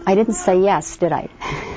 I didn't say yes, did I?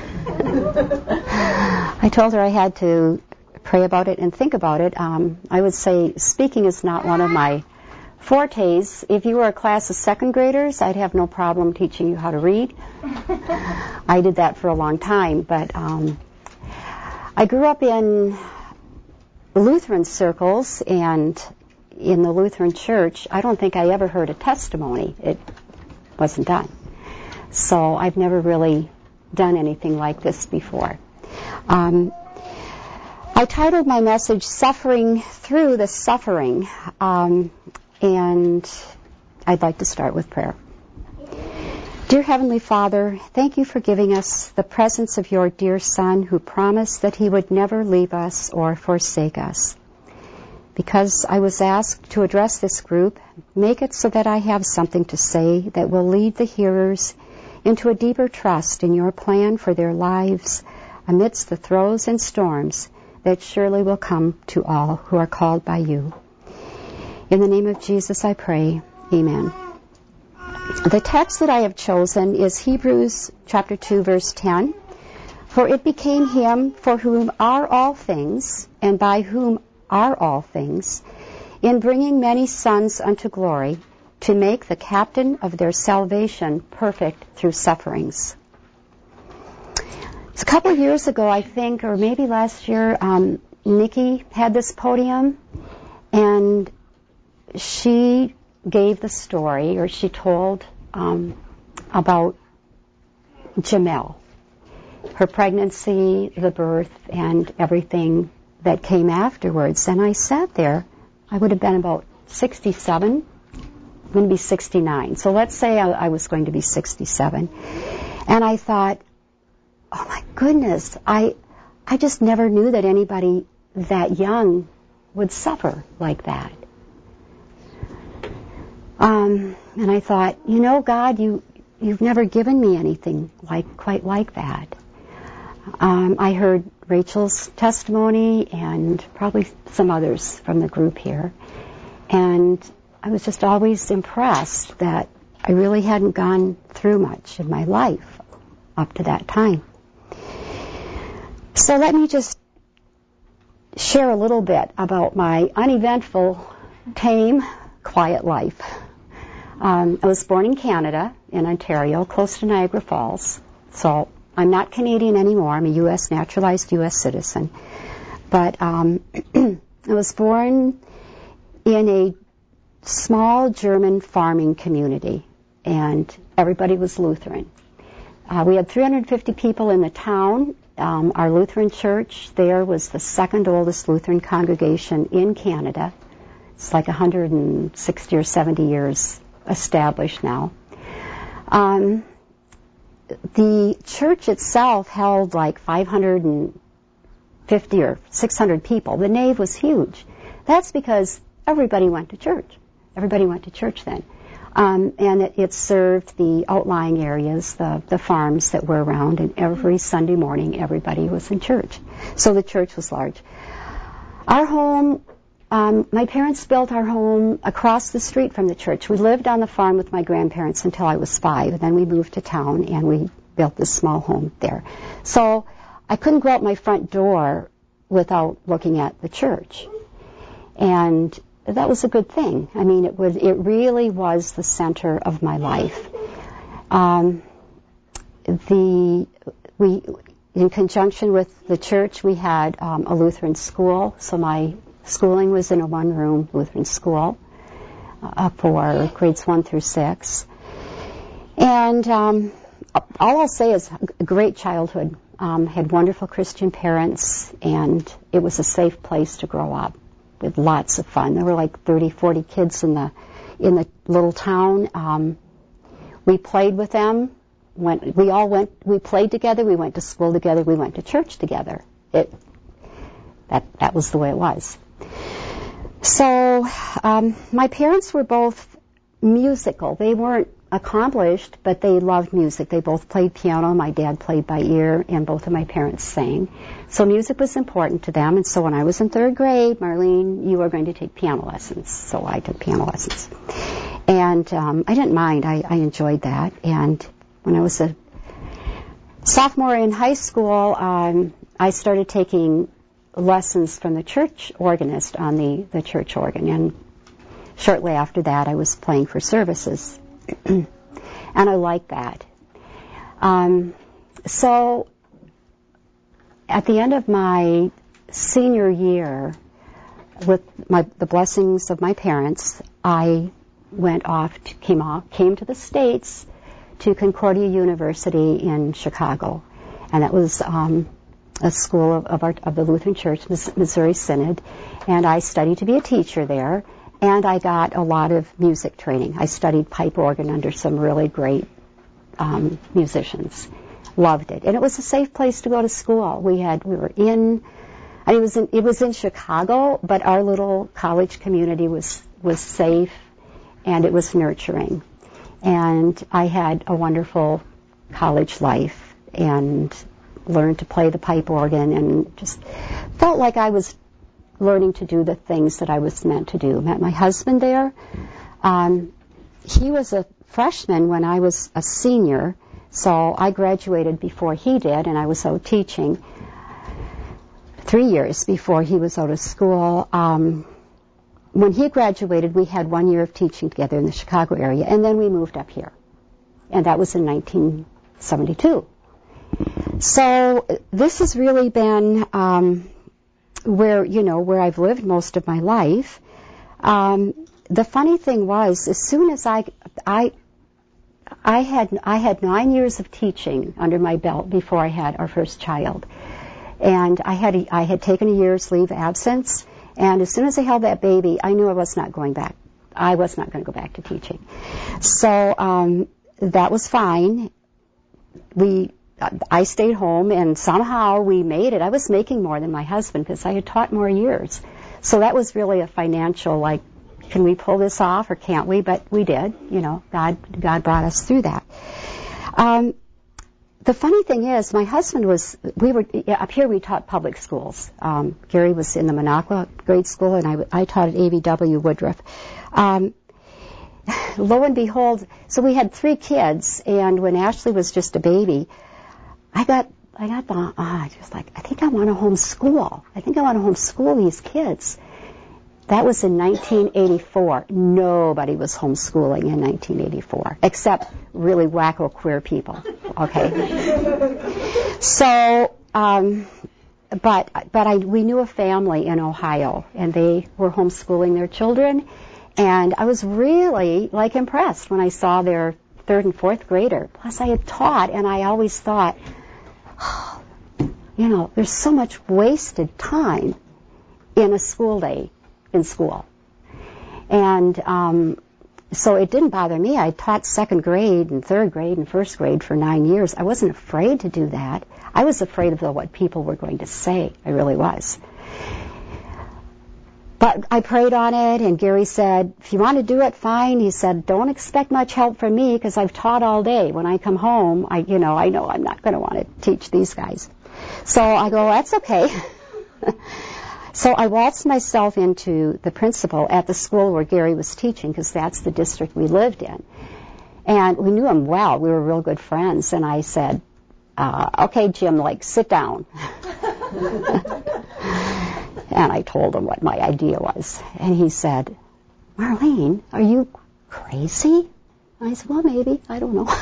I told her I had to pray about it and think about it. I would say speaking is not one of my fortes. If you were a class of second graders, I'd have no problem teaching you how to read. I did that for a long time, but I grew up in Lutheran circles, and in the Lutheran church, I don't think I ever heard a testimony. It wasn't done. So I've never really done anything like this before. I titled my message, Suffering Through the Suffering, and I'd like to start with prayer. Dear Heavenly Father, thank you for giving us the presence of your dear Son who promised that he would never leave us or forsake us. Because I was asked to address this group, make it so that I have something to say that will lead the hearers into a deeper trust in your plan for their lives amidst the throes and storms that surely will come to all who are called by you. In the name of Jesus I pray, amen. The text that I have chosen is Hebrews chapter 2, verse 10. For it became him for whom are all things, and by whom are all things, in bringing many sons unto glory, to make the captain of their salvation perfect through sufferings. A couple of years ago, I think, or maybe last year, Nikki had this podium, and she gave the story, or she told about Jamel, her pregnancy, the birth, and everything that came afterwards. And I sat there. I would have been about 67. I'm going to be 69. So let's say I was going to be 67. And I thought, oh my goodness, I just never knew that anybody that young would suffer like that. And I thought, you know, God, you've never given me anything quite like that. I heard Rachel's testimony and probably some others from the group here. And I was just always impressed that I really hadn't gone through much in my life up to that time. So let me just share a little bit about my uneventful, tame, quiet life. I was born in Canada, in Ontario, close to Niagara Falls. So I'm not Canadian anymore. I'm a naturalized U.S. citizen. But I was born in a small German farming community, and everybody was Lutheran. We had 350 people in the town. Our Lutheran church there was the second oldest Lutheran congregation in Canada. It's like 160 or 70 years established now. The church itself held like 550 or 600 people. The nave was huge. That's because everybody went to church. Everybody went to church then. And it served the outlying areas, the farms that were around, and every Sunday morning everybody was in church. So the church was large. Our home, my parents built our home across the street from the church. We lived on the farm with my grandparents until I was 5, and then we moved to town and we built this small home there. So I couldn't go out my front door without looking at the church. And that was a good thing. I mean, it really was the center of my life. In conjunction with the church, we had a Lutheran school. So my schooling was in a one-room Lutheran school for grades 1 through 6. And all I'll say is a great childhood. Had wonderful Christian parents, and it was a safe place to grow up with lots of fun. There were like 30, 40 kids in the little town. We played with them. We played together, we went to school together, we went to church together. That was the way it was. So my parents were both musical. They weren't accomplished, but they loved music. They both played piano. My dad played by ear, and both of my parents sang. So music was important to them. And so when I was in 3rd grade, Marlene, you are going to take piano lessons. So I took piano lessons. And I didn't mind. I enjoyed that. And when I was a Sophomore in high school, I started taking lessons from the church organist on the church organ, and shortly after that I was playing for services. And I liked that. So at the end of my senior year, with the blessings of my parents, I went off, came to the States to Concordia University in Chicago, and that was a school of the Lutheran Church, Missouri Synod, and I studied to be a teacher there, and I got a lot of music training. I studied pipe organ under some really great musicians. Loved it, and it was a safe place to go to school. It was in Chicago, but our little college community was safe, and it was nurturing. And I had a wonderful college life and learned to play the pipe organ and just felt like I was learning to do the things that I was meant to do. Met my husband there. He was a freshman when I was a senior, so I graduated before he did, and I was out teaching 3 years before he was out of school. When he graduated, we had 1 year of teaching together in the Chicago area, and then we moved up here. And that was in 1972. So this has really been where I've lived most of my life. The funny thing was, as soon as I had 9 years of teaching under my belt before I had our first child, and I had taken a year's leave of absence. And as soon as I held that baby, I knew I was not going back. I was not going to go back to teaching. So that was fine. I stayed home, and somehow we made it. I was making more than my husband because I had taught more years. So that was really a financial, like, can we pull this off or can't we? But we did. God brought us through that. The funny thing is, my husband up here we taught public schools. Gary was in the Minocqua grade school, and I taught at AVW Woodruff. Lo and behold, so we had 3 kids, and when Ashley was just a baby, I was like, I think I want to homeschool. I think I want to homeschool these kids. That was in 1984. Nobody was homeschooling in 1984, except really wacko queer people. Okay. So, we knew a family in Ohio, and they were homeschooling their children, and I was really impressed when I saw their 3rd and 4th grader. Plus, I had taught, and I always thought, there's so much wasted time in a school day in school. And so it didn't bother me. I taught 2nd grade and 3rd grade and 1st grade for 9 years. I wasn't afraid to do that. I was afraid of what people were going to say. I really was. But I prayed on it, and Gary said, if you want to do it, fine. He said, don't expect much help from me because I've taught all day. When I come home, I know I'm not going to want to teach these guys. So I go, that's okay. So I waltzed myself into the principal at the school where Gary was teaching, because that's the district we lived in. And we knew him well. We were real good friends. And I said, okay, Jim, sit down. And I told him what my idea was. And he said, Marlene, are you crazy? And I said, well, maybe. I don't know.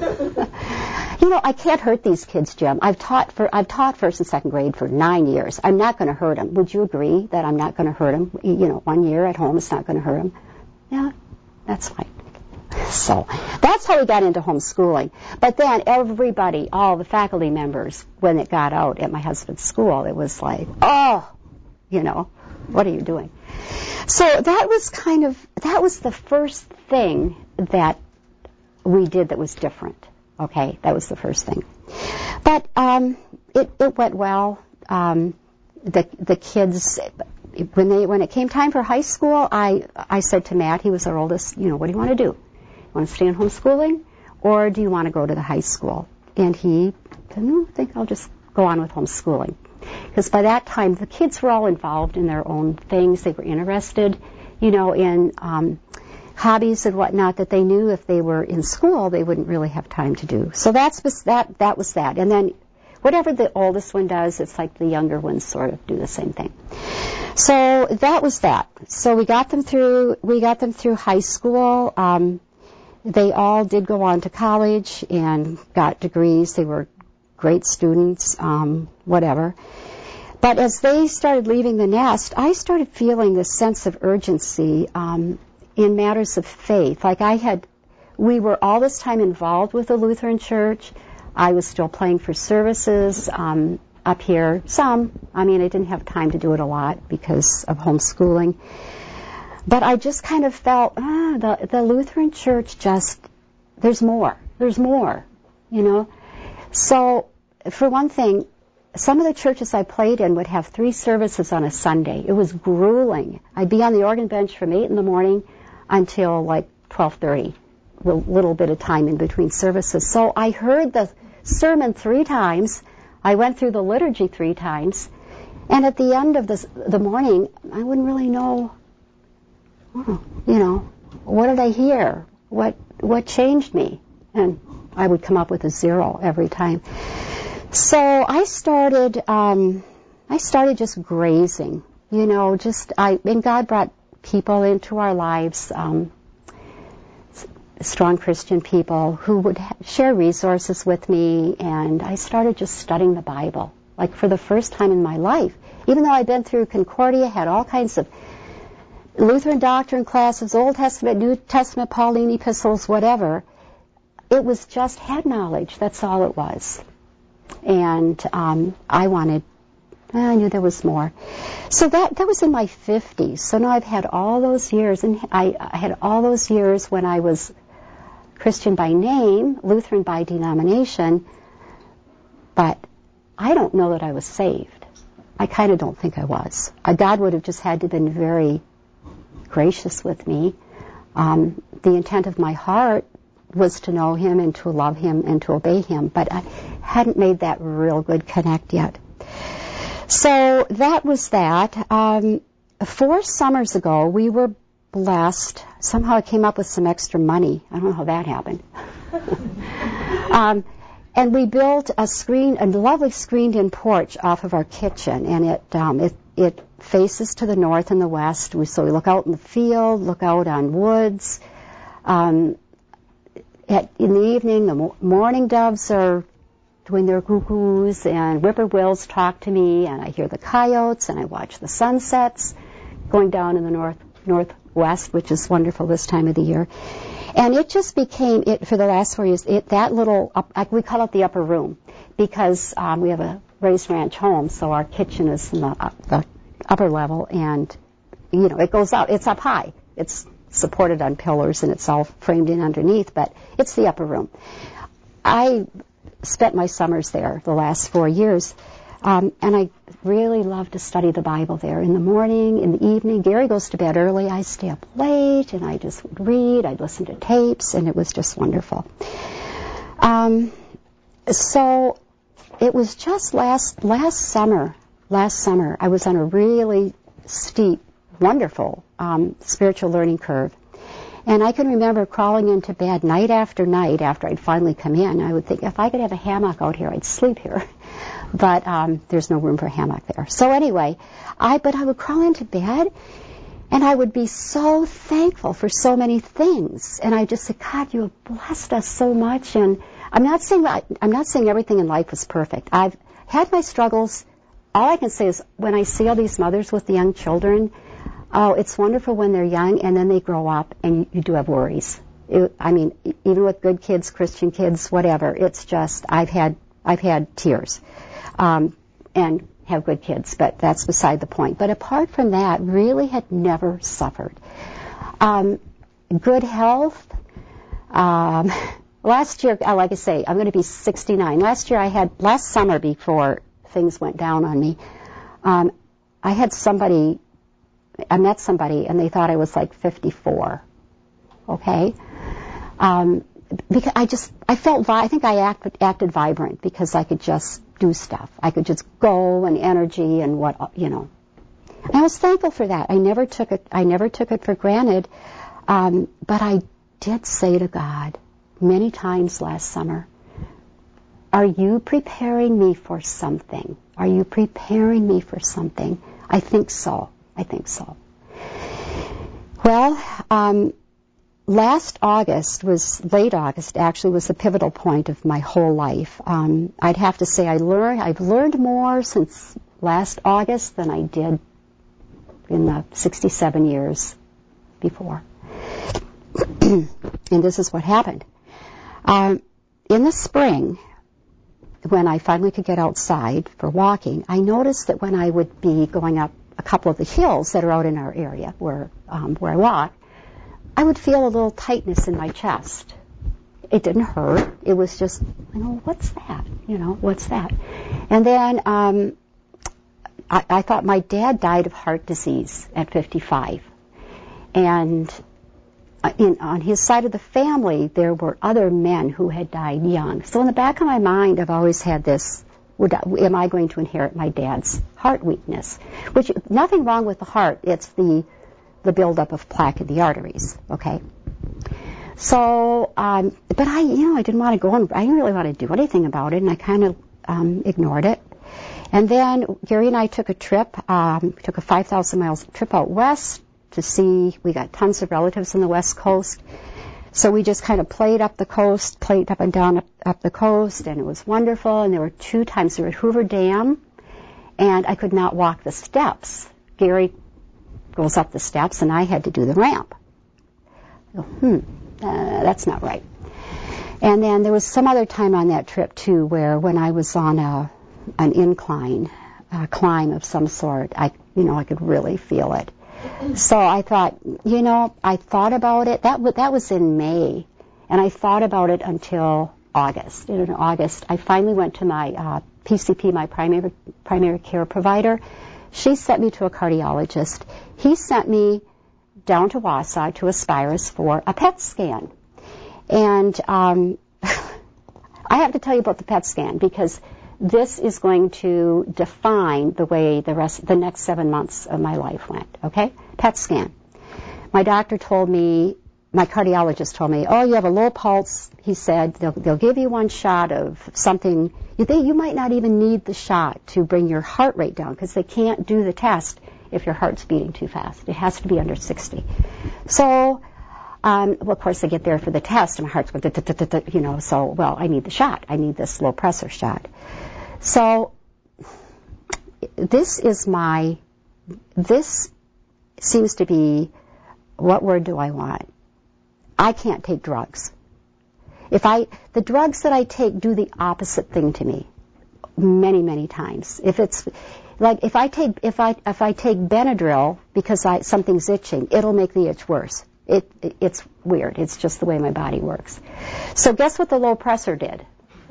I can't hurt these kids, Jim. I've taught 1st and 2nd grade for 9 years. I'm not going to hurt them. Would you agree that I'm not going to hurt them? 1 year at home is not going to hurt them. Yeah, that's fine. So that's how we got into homeschooling. But then everybody, all the faculty members, when it got out at my husband's school, it was like, what are you doing? So that was the first thing that we did that was different. Okay, that was the first thing. But it went well. The kids, when it came time for high school, I said to Matt, he was our oldest, what do you want to do? You want to stay in homeschooling, or do you want to go to the high school? And he said, no, I think I'll just go on with homeschooling. Because by that time, the kids were all involved in their own things. They were interested, in hobbies and whatnot that they knew if they were in school they wouldn't really have time to do. So that was that. And then whatever the oldest one does, it's like the younger ones sort of do the same thing. So that was that. So we got them through high school. They all did go on to college and got degrees. They were great students, whatever. But as they started leaving the nest, I started feeling this sense of urgency in matters of faith. Like we were all this time involved with the Lutheran Church. I was still playing for services up here. I didn't have time to do it a lot because of homeschooling. But I just kind of felt, the Lutheran Church there's more, you know. So, for one thing, some of the churches I played in would have 3 services on a Sunday. It was grueling. I'd be on the organ bench from 8 in the morning until like 12:30, a little bit of time in between services. So I heard the sermon 3 times. I went through the liturgy 3 times. And at the end of the morning, I wouldn't really know, what did I hear? What changed me? And I would come up with a 0 every time. So I started just grazing, and God brought people into our lives, strong Christian people who would share resources with me, and I started just studying the Bible, like for the first time in my life. Even though I'd been through Concordia, had all kinds of Lutheran doctrine classes, Old Testament, New Testament, Pauline epistles, whatever, it was just head knowledge. That's all it was. And I knew there was more. So that was in my 50s. So now I've had all those years, and I had all those years when I was Christian by name, Lutheran by denomination, but I don't know that I was saved. I kind of don't think I was. God would have just had to have been very gracious with me. The intent of my heart was to know Him and to love Him and to obey Him, but I hadn't made that real good connect yet. So that was that. 4 summers ago, we were blessed. Somehow I came up with some extra money. I don't know how that happened. And we built a lovely screened-in porch off of our kitchen, and it faces to the north and the west. So we look out in the field, look out on woods. In the evening, the morning doves are doing their cuckoos, and whippoorwills talk to me, and I hear the coyotes, and I watch the sunsets going down in the northwest, which is wonderful this time of the year. And it just became, for the last 4 years, that little, we call it the upper room, because we have a raised ranch home, so our kitchen is in the upper level, and, it goes out. It's up high. It's supported on pillars, and it's all framed in underneath, but it's the upper room. I spent my summers there the last 4 years, and I really love to study the Bible there in the morning, in the evening. Gary goes to bed early. I stay up late, and I just would read. I'd listen to tapes, and it was just wonderful. So it was just last summer, I was on a really steep, wonderful spiritual learning curve. And I can remember crawling into bed night after night after I'd finally come in. I would think, if I could have a hammock out here, I'd sleep here. But there's no room for a hammock there. So anyway, I would crawl into bed, and I would be so thankful for so many things. And I just said, God, you have blessed us so much. And I'm not saying everything in life was perfect. I've had my struggles. All I can say is when I see all these mothers with the young children, it's wonderful when they're young, and then they grow up, and you do have worries. Even with good kids, Christian kids, whatever, it's just I've had tears, and have good kids, but that's beside the point. But apart from that, really had never suffered. Good health. Last year, like I say, I'm going to be 69. Last summer before things went down on me, I met somebody, and they thought I was like 54. Okay? Because I think I acted vibrant because I could just do stuff. I could just go, and energy and And I was thankful for that. I never took it for granted. But I did say to God many times last summer, are you preparing me for something? Are you preparing me for something? I think so. I think so. Well, last August late August actually was the pivotal point of my whole life. I'd have to say I've learned more since last August than I did in the 67 years before. And this is what happened. In the spring, when I finally could get outside for walking, I noticed that when I would be going up a couple of the hills that are out in our area where I walk, I would feel a little tightness in my chest. It didn't hurt. It was just, what's that? What's that? And then I thought my dad died of heart disease at 55. And on his side of the family, there were other men who had died young. So in the back of my mind, I've always had this, am I going to inherit my dad's heart weakness? Which, nothing wrong with the heart. It's the buildup of plaque in the arteries, okay? So, but I didn't want to go on, I didn't really want to do anything about it, and I kind of ignored it. And then Gary and I took a trip, took a 5,000 miles trip out west to see, we got tons of relatives on the west coast. So we just kind of played up and down up the coast, and it was wonderful. And there were 2 times we were at Hoover Dam, and I could not walk the steps. Gary goes up the steps, and I had to do the ramp. That's not right. And then there was some other time on that trip, too, where when I was on an incline, a climb of some sort, I could really feel it. So I thought, I thought about it. That was in May, and I thought about it until August. And in August, I finally went to my PCP, my primary care provider. She sent me to a cardiologist. He sent me down to Wausau to Aspirus for a PET scan. And I have to tell you about the PET scan because this is going to define the way the next 7 months of my life went, okay? PET scan. My cardiologist told me, oh, you have a low pulse. He said they'll give you one shot of something. You might not even need the shot to bring your heart rate down because they can't do the test if your heart's beating too fast. It has to be under 60. So, of course, I get there for the test, and my heart's going, so, well, I need the shot. I need this low pressure shot. So, this seems to be, what word do I want? I can't take drugs. The drugs that I take do the opposite thing to me many, many times. If it's like if I take Benadryl because something's itching, it'll make the itch worse. It's weird. It's just the way my body works. So guess what the low pressor did?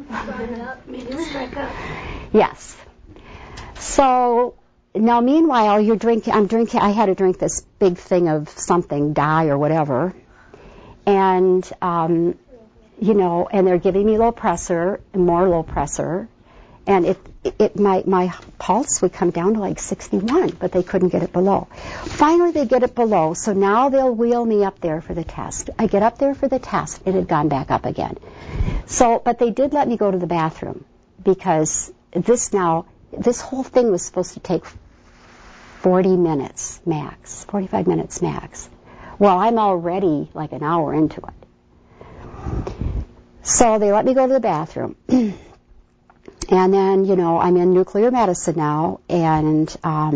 Yes. So now meanwhile I had to drink this big thing of something, dye or whatever. And and they're giving me low pressure and more low pressure, and my pulse would come down to like 61, but they couldn't get it below. Finally, they get it below, so now they'll wheel me up there for the test. I get up there for the test, it had gone back up again. So, but they did let me go to the bathroom because this whole thing was supposed to take 45 minutes max. Well, I'm already like an hour into it. So they let me go to the bathroom. And then, I'm in nuclear medicine now, and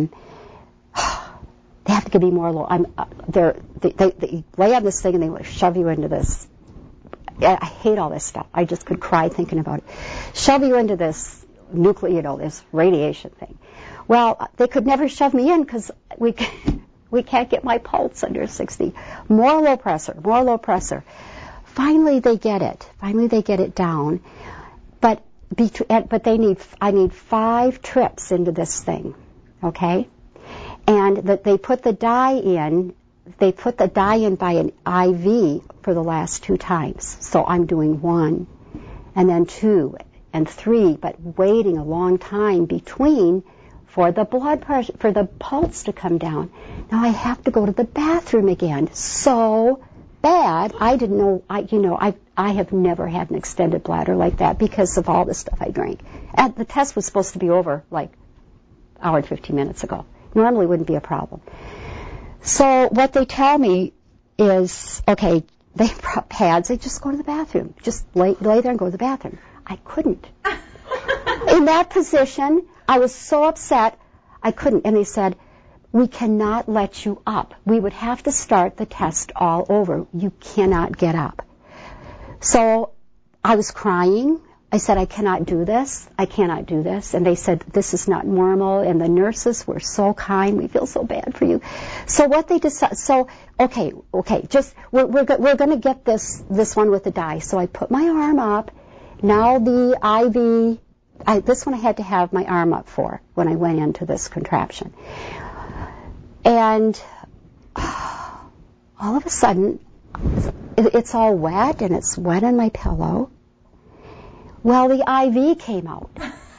they have to give me more low. They lay on this thing and they shove you into this. I hate all this stuff. I just could cry thinking about it. Shove you into this this radiation thing. Well, they could never shove me in because we can't get my pulse under 60. More low pressure. Finally, they get it down. But I need 5 trips into this thing, okay? And they put the dye in by an IV for the last 2 times. So I'm doing 1, and then 2, and 3, but waiting a long time between for the blood pressure, for the pulse to come down. Now I have to go to the bathroom again. So bad. I didn't know. I have never had an extended bladder like that because of all the stuff I drank. And the test was supposed to be over like an hour and 15 minutes ago. Normally it wouldn't be a problem. So what they tell me is, okay, they brought pads. They just go to the bathroom. Just lay there and go to the bathroom. I couldn't. In that position, I was so upset, I couldn't. And they said, we cannot let you up. We would have to start the test all over. You cannot get up. So I was crying. I said, I cannot do this. I cannot do this. And they said, this is not normal. And the nurses were so kind. We feel so bad for you. So what they decided, okay, just, we're going to get this one with the dye. So I put my arm up. Now the IV, this one I had to have my arm up for when I went into this contraption. And all of a sudden, it's all wet, and it's wet on my pillow. Well, the IV came out.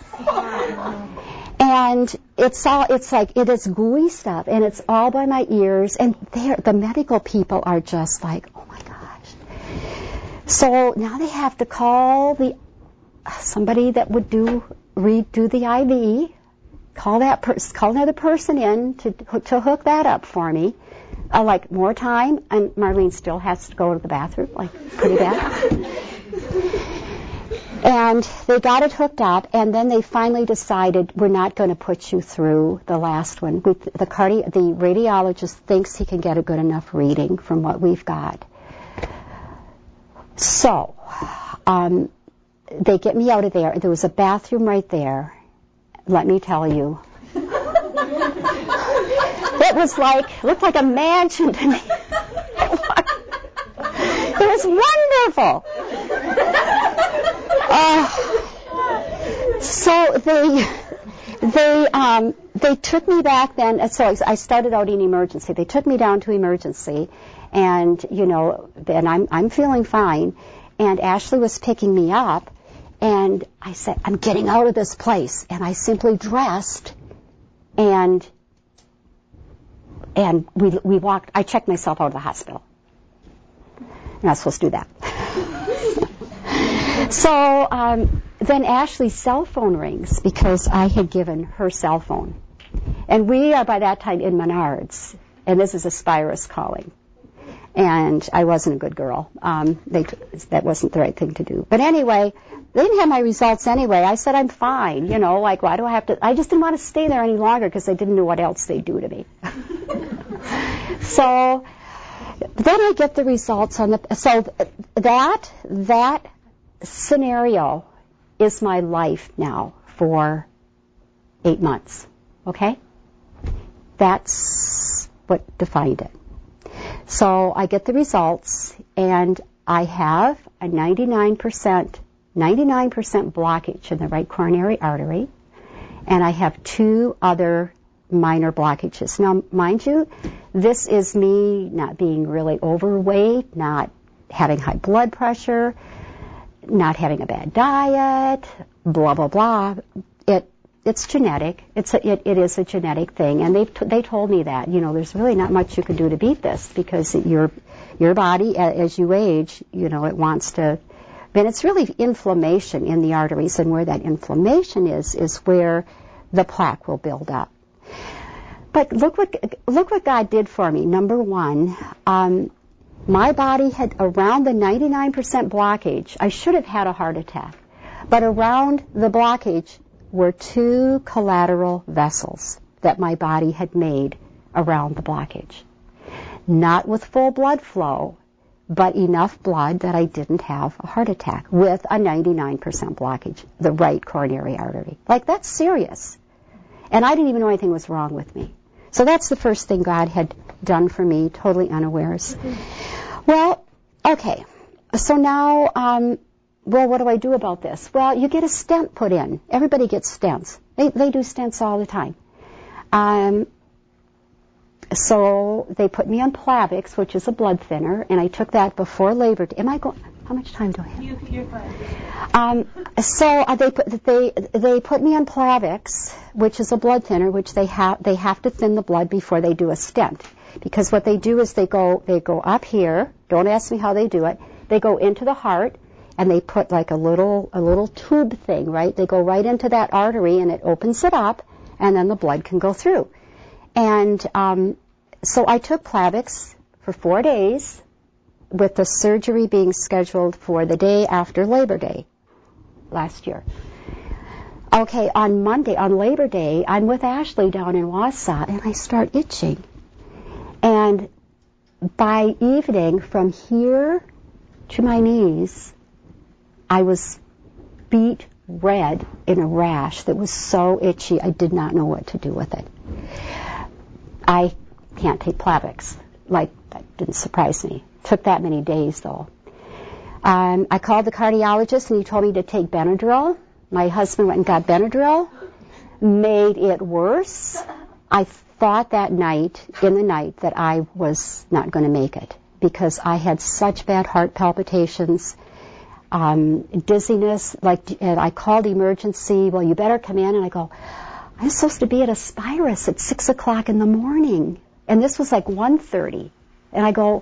And it's like, it is gooey stuff, and it's all by my ears, and the medical people are just like, oh my gosh. So now they have to call somebody that would redo the IV, call another person in to hook that up for me. Like more time, and Marlene still has to go to the bathroom, like pretty bad. And they got it hooked up, and then they finally decided, we're not going to put you through the last one. The radiologist thinks he can get a good enough reading from what we've got. So they get me out of there. There was a bathroom right there. Let me tell you. It looked like a mansion to me. It was wonderful. So they took me back then. So I started out in emergency. They took me down to emergency, and then I'm feeling fine. And Ashley was picking me up, and I said, I'm getting out of this place. And I simply dressed, and we walked. I checked myself out of the hospital. You're not supposed to do that. So then Ashley's cell phone rings because I had given her cell phone. And we are by that time in Menards, and this is Aspirus calling. And I wasn't a good girl. That wasn't the right thing to do. But anyway, they didn't have my results anyway. I said, I'm fine. Why do I have to? I just didn't want to stay there any longer because I didn't know what else they'd do to me. So then I get the results on so that scenario is my life now for 8 months. Okay? That's what defined it. So I get the results, and I have a 99% blockage in the right coronary artery, and I have 2 other minor blockages. Now, mind you, this is me not being really overweight, not having high blood pressure, not having a bad diet, blah, blah, blah. It's genetic. It is a genetic thing, and they told me that. There's really not much you can do to beat this because your body, as you age, it wants to. But it's really inflammation in the arteries, and where that inflammation is where the plaque will build up. But look what God did for me. Number one, my body had around the 99% blockage. I should have had a heart attack, but around the blockage were 2 collateral vessels that my body had made around the blockage. Not with full blood flow, but enough blood that I didn't have a heart attack with a 99% blockage, the right coronary artery. That's serious. And I didn't even know anything was wrong with me. So that's the first thing God had done for me, totally unawares. Well, okay. So now, what do I do about this? Well, you get a stent put in. Everybody gets stents. They do stents all the time. So they put me on Plavix, which is a blood thinner, and I took that before labor. How much time do I have? You're fine. So they put me on Plavix, which is a blood thinner, which they have to thin the blood before they do a stent. because what they do is they go up here. Don't ask me how they do it. They go into the heart, and they put like a little tube thing, right? They go right into that artery, and it opens it up, and then the blood can go through. And so I took Plavix for 4 days, with the surgery being scheduled for the day after Labor Day last year. Okay, on Monday, on Labor Day, I'm with Ashley down in Wausau, and I start itching. And by evening, from here to my knees, I was beet red in a rash that was so itchy, I did not know what to do with it. I can't take Plavix. Like, that didn't surprise me. Took that many days, though. I called the cardiologist, and he told me to take Benadryl. My husband went and got Benadryl. Made it worse. I thought that night, in the night, that I was not going to make it because I had such bad heart palpitations, dizziness. And I called emergency. Well, you better come in. And I go, I'm supposed to be at Aspirus at 6 o'clock in the morning. And this was like 1:30. And I go,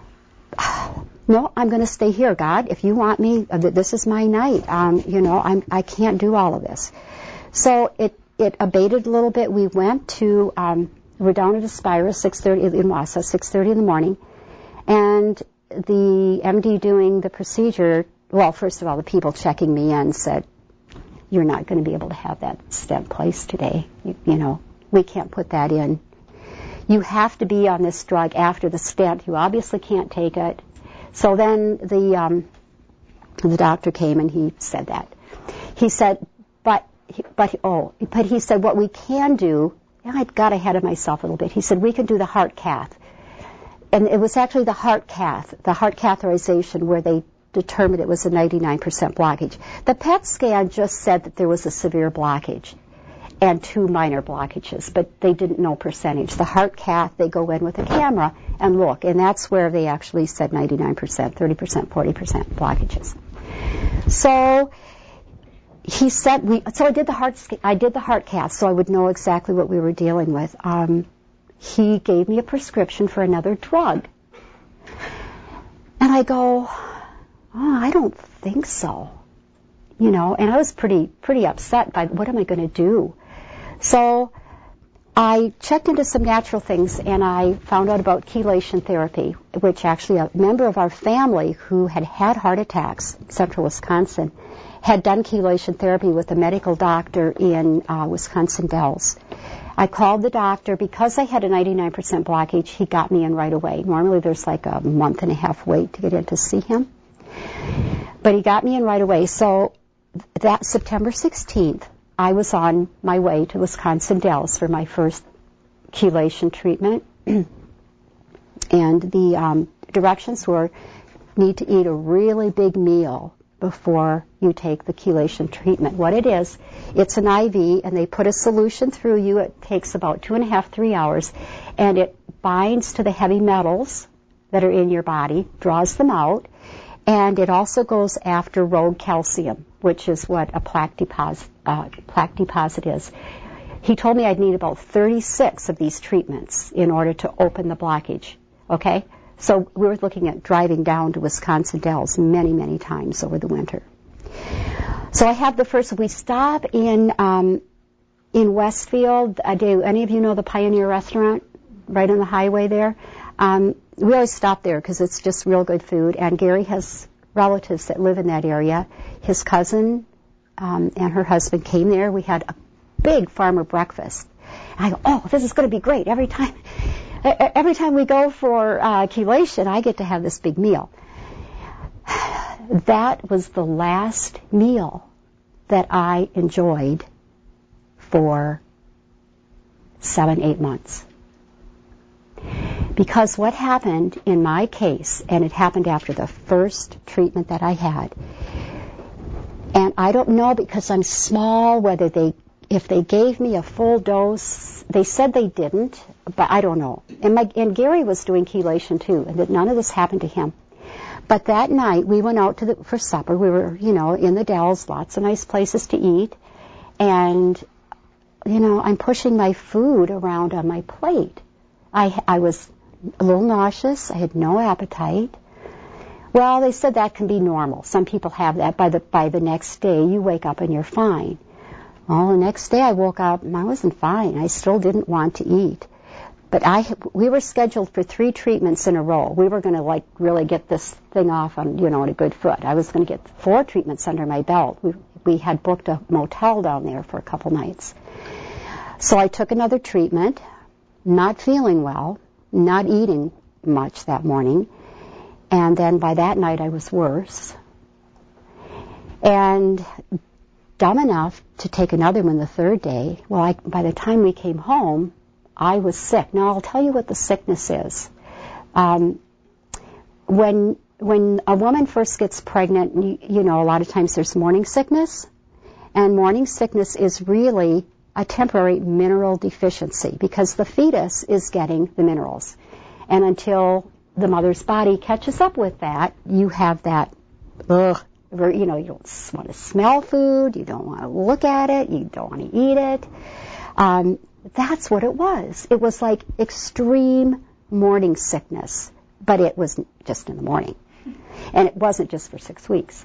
no, I'm going to stay here, God. If you want me, this is my night. I can't do all of this. So it abated a little bit. We went to, we're down at Aspirus, 6:30 in Wausau, 6:30 in the morning. And the MD doing the procedure, well, first of all, the people checking me in said, you're not going to be able to have that stent placed today. We can't put that in. You have to be on this drug after the stent. You obviously can't take it. So then the doctor came and he said that. He said, but he said what we can do, and I got ahead of myself a little bit. He said we can do the heart cath. And it was actually the heart catheterization where they determined it was a 99% blockage. The PET scan just said that there was a severe blockage and 2 minor blockages, but they didn't know percentage. The heart cath, they go in with a camera and look, and that's where they actually said 99%, 30%, 40% blockages. So he said, so I did the heart cath, so I would know exactly what we were dealing with. He gave me a prescription for another drug. And I go, I don't think so. And I was pretty upset by what am I going to do? So I checked into some natural things, and I found out about chelation therapy, which actually a member of our family who had heart attacks in central Wisconsin had done chelation therapy with a medical doctor in Wisconsin Dells. I called the doctor. Because I had a 99% blockage, he got me in right away. Normally there's like a month and a half wait to get in to see him. But he got me in right away. So that September 16th, I was on my way to Wisconsin Dells for my first chelation treatment. And the directions were, need to eat a really big meal before you take the chelation treatment. What it is, it's an IV, and they put a solution through you. It takes about 2.5, 3 hours, and it binds to the heavy metals that are in your body, draws them out, and it also goes after rogue calcium, which is what a plaque deposit is. He told me I'd need about 36 of these treatments in order to open the blockage, okay? So we were looking at driving down to Wisconsin Dells many, many times over the winter. So I have the first, we stop in Westfield. Do any of you know the Pioneer Restaurant right on the highway there? We always stop there because it's just real good food. And Gary has relatives that live in that area. His cousin and her husband came there. We had a big farmer breakfast. And I go, this is going to be great. Every time we go for chelation, I get to have this big meal. That was the last meal that I enjoyed for 7-8 months. Because what happened in my case, and it happened after the first treatment that I had, and I don't know because I'm small if they gave me a full dose. They said they didn't, but I don't know. And Gary was doing chelation too, and that none of this happened to him. But that night we went out for supper. We were, in the Dells, lots of nice places to eat, and I'm pushing my food around on my plate. I was a little nauseous. I had no appetite. Well, they said that can be normal. Some people have that. By the next day, you wake up and you're fine. Well, the next day I woke up and I wasn't fine. I still didn't want to eat. But we were scheduled for 3 treatments in a row. We were going to really get this thing off on a good foot. I was going to get 4 treatments under my belt. We had booked a motel down there for a couple nights. So I took another treatment, not feeling well, not eating much that morning. And then by that night I was worse. And dumb enough to take another one the 3rd day. Well, by the time we came home, I was sick. Now, I'll tell you what the sickness is. When a woman first gets pregnant, a lot of times there's morning sickness. And morning sickness is really a temporary mineral deficiency because the fetus is getting the minerals. And until the mother's body catches up with that, you have that, you don't want to smell food, you don't want to look at it, you don't want to eat it. That's what it was. It was like extreme morning sickness, but it was just in the morning. And it wasn't just for 6 weeks.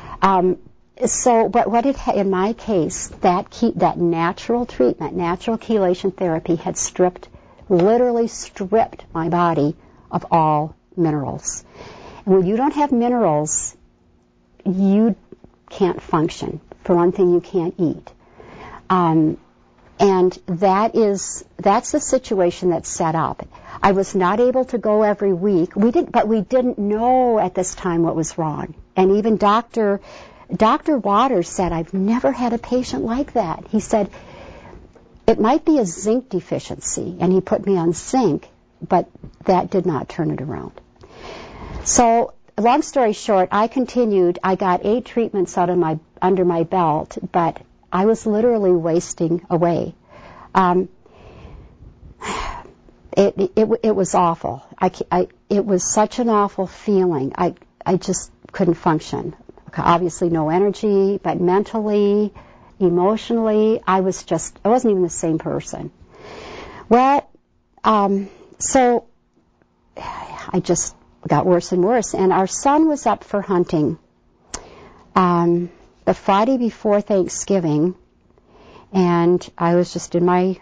But in my case, that natural treatment, natural chelation therapy had literally stripped my body of all minerals. And when you don't have minerals, you can't function. For one thing, you can't eat. And that's the situation that's set up. I was not able to go every week. We didn't know at this time what was wrong. And even Dr. Waters said, I've never had a patient like that. He said, it might be a zinc deficiency, and he put me on zinc, but that did not turn it around. So, long story short, I continued. I got 8 treatments under my belt, but I was literally wasting away. It was awful. It was such an awful feeling. I just couldn't function. Obviously no energy, but mentally, emotionally, I wasn't even the same person. Well, so I just got worse and worse. And our son was up for hunting the Friday before Thanksgiving, and I was just in my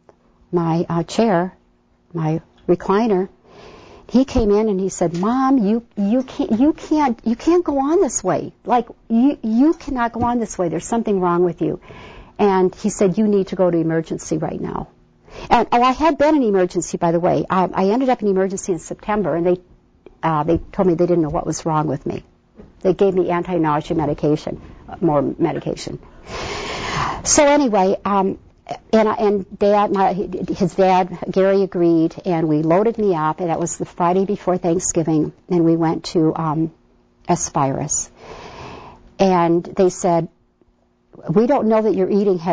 chair, my recliner. He came in and he said, "Mom, you can't go on this way. Like you cannot go on this way. There's something wrong with you." And he said, "You need to go to emergency right now." And I had been in emergency, by the way. I ended up in emergency in September, and they told me they didn't know what was wrong with me. They gave me anti-nausea medication, more medication. So anyway, and his dad, Gary, agreed, and we loaded me up, and that was the Friday before Thanksgiving, and we went to Aspirus. And they said, "We don't know that your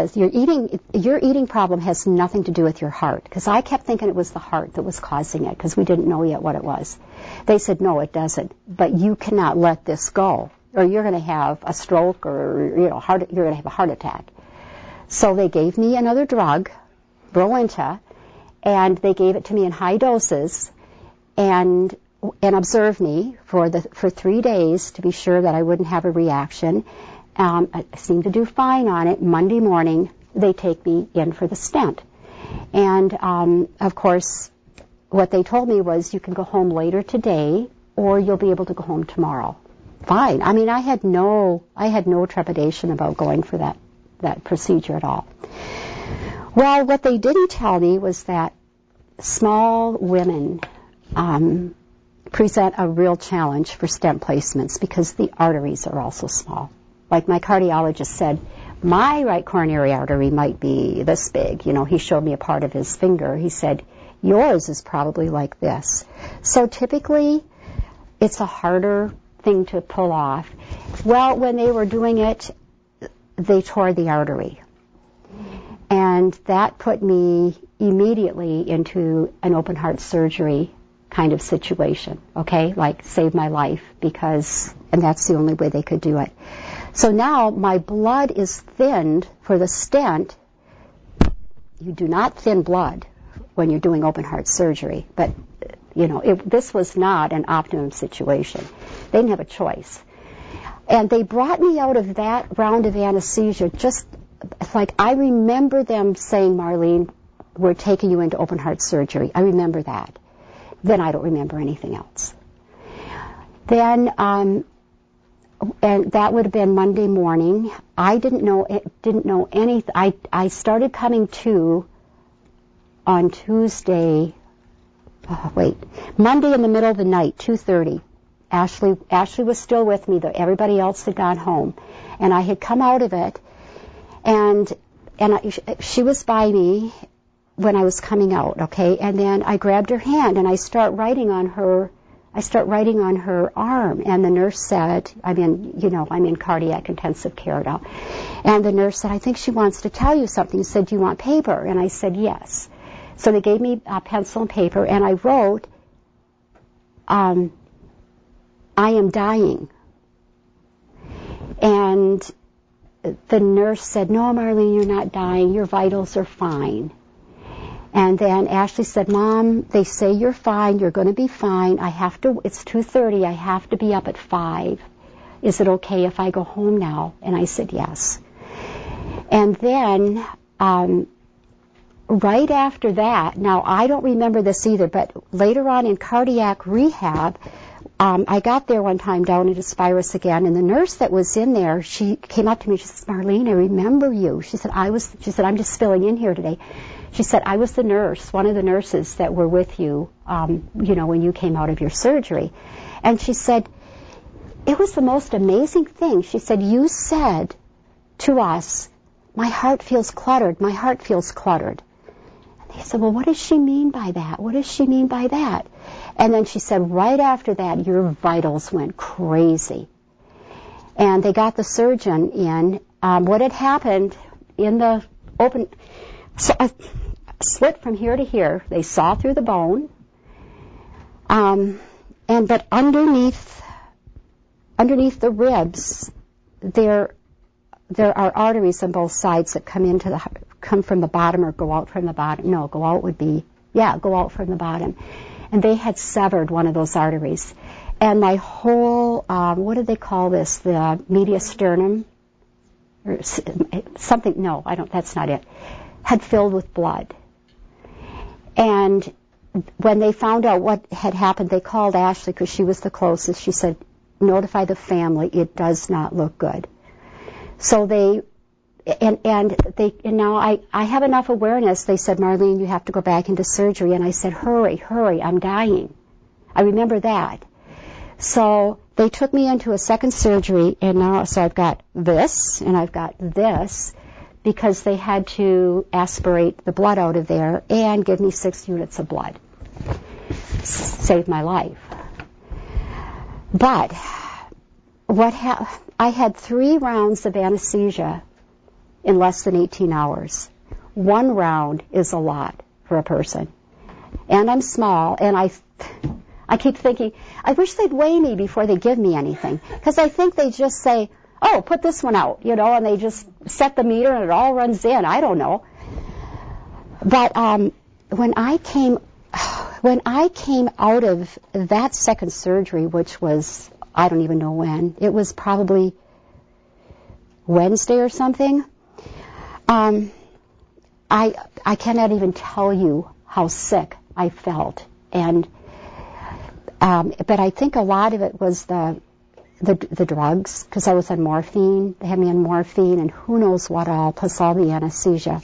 eating problem has nothing to do with your heart," because I kept thinking it was the heart that was causing it, because we didn't know yet what it was. They said, "No, it doesn't, but you cannot let this go, or you're going to have a stroke, or you're going to have a heart attack." So they gave me another drug, Brilinta, and they gave it to me in high doses, and observed me for 3 days to be sure that I wouldn't have a reaction. I seemed to do fine on it. Monday morning, they take me in for the stent. And, of course, what they told me was, you can go home later today, or you'll be able to go home tomorrow. Fine. I mean, I had no trepidation about going for that procedure at all. Well, what they didn't tell me was that small women present a real challenge for stent placements because the arteries are also small. Like my cardiologist said, my right coronary artery might be this big. He showed me a part of his finger. He said, yours is probably like this. So typically, it's a harder thing to pull off. Well, when they were doing it, they tore the artery. And that put me immediately into an open heart surgery kind of situation, okay? Like, save my life, and that's the only way they could do it. So now my blood is thinned for the stent. You do not thin blood when you're doing open heart surgery. But, this was not an optimum situation. They didn't have a choice. And they brought me out of that round of anesthesia just like I remember them saying, Marlene, we're taking you into open heart surgery. I remember that. Then I don't remember anything else. Then, and that would have been Monday morning. I didn't know anything. I started coming to on Tuesday. Monday in the middle of the night, 2:30. Ashley was still with me, though everybody else had gone home, and I had come out of it, and she was by me when I was coming out, okay, and then I grabbed her hand and I start writing on her arm, and the nurse said, I'm in cardiac intensive care now, and the nurse said, I think she wants to tell you something. She said, do you want paper? And I said, yes. So they gave me a pencil and paper, and I wrote, I am dying. And the nurse said, no, Marlene, you're not dying. Your vitals are fine. And then Ashley said, Mom, they say you're fine. You're going to be fine. It's 2:30. I have to be up at 5. Is it okay if I go home now? And I said, yes. And then right after that, now I don't remember this either, but later on in cardiac rehab, I got there one time down at Aspirus again, and the nurse that was in there, she came up to me. She said, Marlene, I remember you. She said, I'm just filling in here today. She said, I was the nurse, one of the nurses that were with you, when you came out of your surgery. And she said, it was the most amazing thing. She said, you said to us, my heart feels cluttered. My heart feels cluttered. And they said, well, what does she mean by that? What does she mean by that? And then she said, right after that, your vitals went crazy. And they got the surgeon in. What had happened in the open... So a slit from here to here. They saw through the bone, but underneath the ribs, there are arteries on both sides that come from the bottom or go out from the bottom. No, go out from the bottom. And they had severed one of those arteries, and my whole what do they call this? The mediasternum or something? No, that's not it. Had filled with blood. And when they found out what had happened, they called Ashley because she was the closest. She said, notify the family, it does not look good. So now I have enough awareness. They said, Marlene, you have to go back into surgery. And I said, hurry, I'm dying. I remember that. So they took me into a second surgery, and now, so I've got this, and I've got this, because they had to aspirate the blood out of there and give me 6 units of blood. Saved my life. But I had 3 rounds of anesthesia in less than 18 hours. 1 round is a lot for a person. And I'm small, and I keep thinking, I wish they'd weigh me before they give me anything, because I think they just say, oh, put this one out, and they just set the meter and it all runs in. I don't know. But when I came out of that second surgery, which was, I don't even know when, it was probably Wednesday or something, I cannot even tell you how sick I felt. And but I think a lot of it was the drugs, because I was on morphine. They had me on morphine and who knows what all, plus all the anesthesia.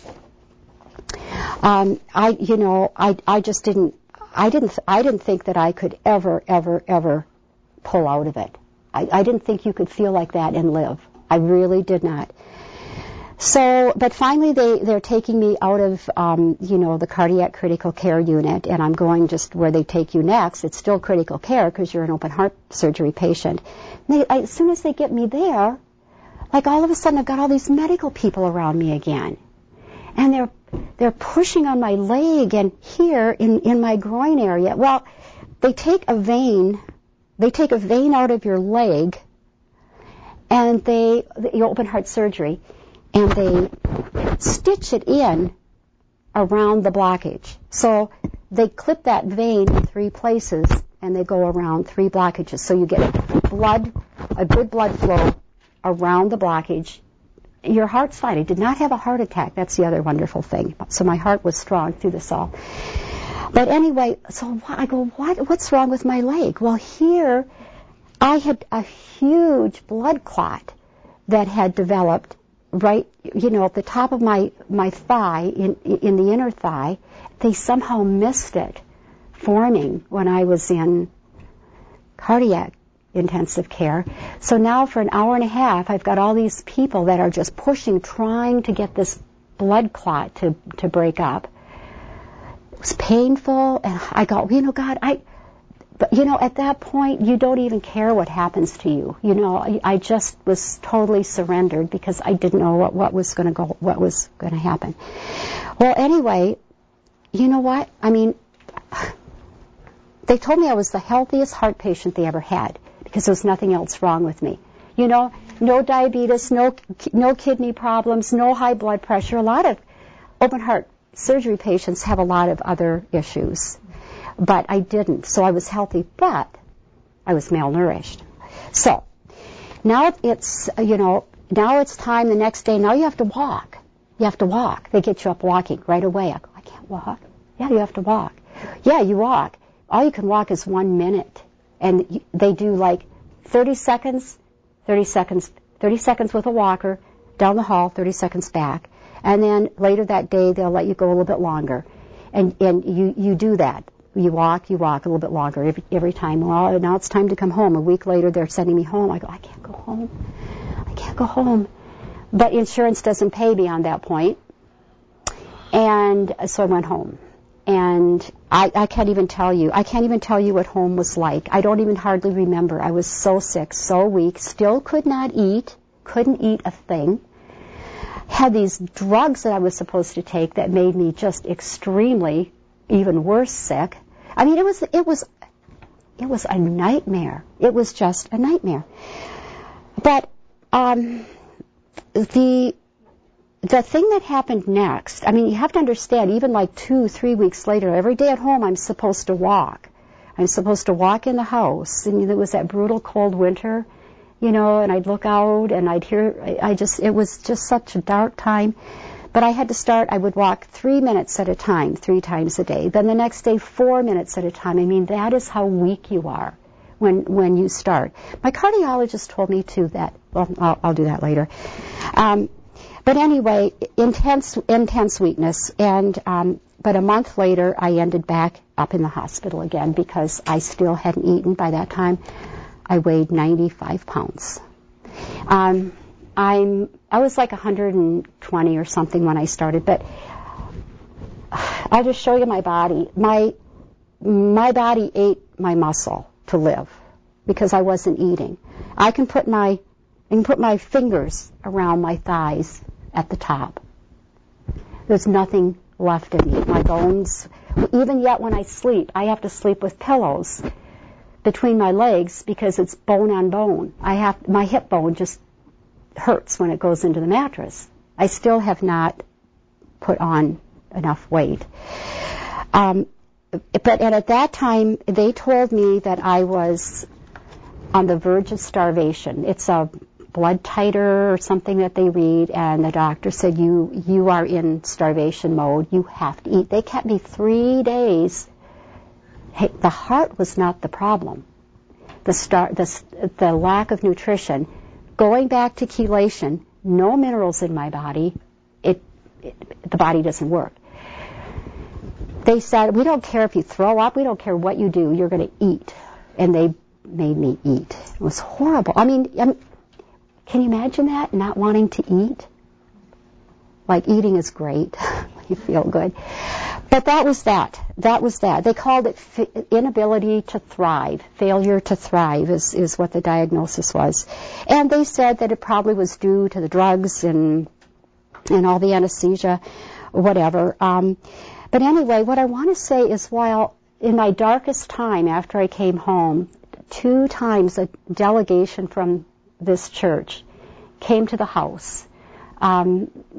I just didn't think that I could ever pull out of it. I didn't think you could feel like that and live. I really did not. So, but finally they're taking me out of, the cardiac critical care unit, and I'm going just where they take you next. It's still critical care because you're an open heart surgery patient. As soon as they get me there, like all of a sudden I've got all these medical people around me again. And they're pushing on my leg and here in my groin area. Well, they take a vein out of your leg, and your open heart surgery, and they stitch it in around the blockage. So they clip that vein in 3 places, and they go around 3 blockages. So you get a good blood flow around the blockage. Your heart's fine. I did not have a heart attack. That's the other wonderful thing. So my heart was strong through this all. But anyway, so I go, what's wrong with my leg? Well, here I had a huge blood clot that had developed right, at the top of my thigh, in the inner thigh. They somehow missed it forming when I was in cardiac intensive care. So now for an hour and a half, I've got all these people that are just pushing, trying to get this blood clot to break up. It was painful, and I go, God, but at that point, you don't even care what happens to you. I just was totally surrendered because I didn't know what was going to happen. Well, anyway, you know what? I mean, they told me I was the healthiest heart patient they ever had because there was nothing else wrong with me. No diabetes, no kidney problems, no high blood pressure. A lot of open heart surgery patients have a lot of other issues, but I didn't. So I was healthy, but I was malnourished. So now it's time the next day. Now you have to walk. They get you up walking right away. I go, I can't walk. Yeah, you have to walk. Yeah, you walk. All you can walk is 1 minute. And they do like 30 seconds with a walker, down the hall, 30 seconds back. And then later that day, they'll let you go a little bit longer. And you do that. You walk a little bit longer every time. Well, now it's time to come home. A week later, they're sending me home. I go, I can't go home. But insurance doesn't pay me on that point. And so I went home. And I can't even tell you what home was like. I don't even hardly remember. I was so sick, so weak, still couldn't eat a thing. Had these drugs that I was supposed to take that made me just extremely, even worse sick. I mean, it was a nightmare. It was just a nightmare. But the thing that happened next, I mean, you have to understand, even like 2-3 weeks later, every day at home I'm supposed to walk. I'm supposed to walk in the house. And it was that brutal cold winter, and I'd look out and I'd hear, it was just such a dark time. But I had to start, I would walk 3 minutes at a time, 3 times a day. Then the next day, 4 minutes at a time. I mean, that is how weak you are when you start. My cardiologist told me too that, well, I'll do that later. But anyway, intense weakness. And but a month later, I ended back up in the hospital again because I still hadn't eaten. By that time, I weighed 95 pounds. I was like 120 or something when I started, but I'll just show you my body. My body ate my muscle to live because I wasn't eating. I can put my fingers around my thighs at the top. There's nothing left of me. My bones, even yet when I sleep, I have to sleep with pillows between my legs because it's bone on bone. My hip bone just hurts when it goes into the mattress. I still have not put on enough weight. But at that time, they told me that I was on the verge of starvation. It's a blood titer or something that they read, and the doctor said, you are in starvation mode. You have to eat. They kept me 3 days. Hey, the heart was not the problem. The lack of nutrition. Going back to chelation, no minerals in my body, the body doesn't work. They said, we don't care if you throw up, we don't care what you do, you're going to eat. And they made me eat. It was horrible. I mean, can you imagine that, not wanting to eat? Like, eating is great. You feel good. But that was that. They called it inability to thrive. Failure to thrive is what the diagnosis was. And they said that it probably was due to the drugs and all the anesthesia, whatever. But anyway, what I want to say is while in my darkest time after I came home, 2 times a delegation from this church came to the house.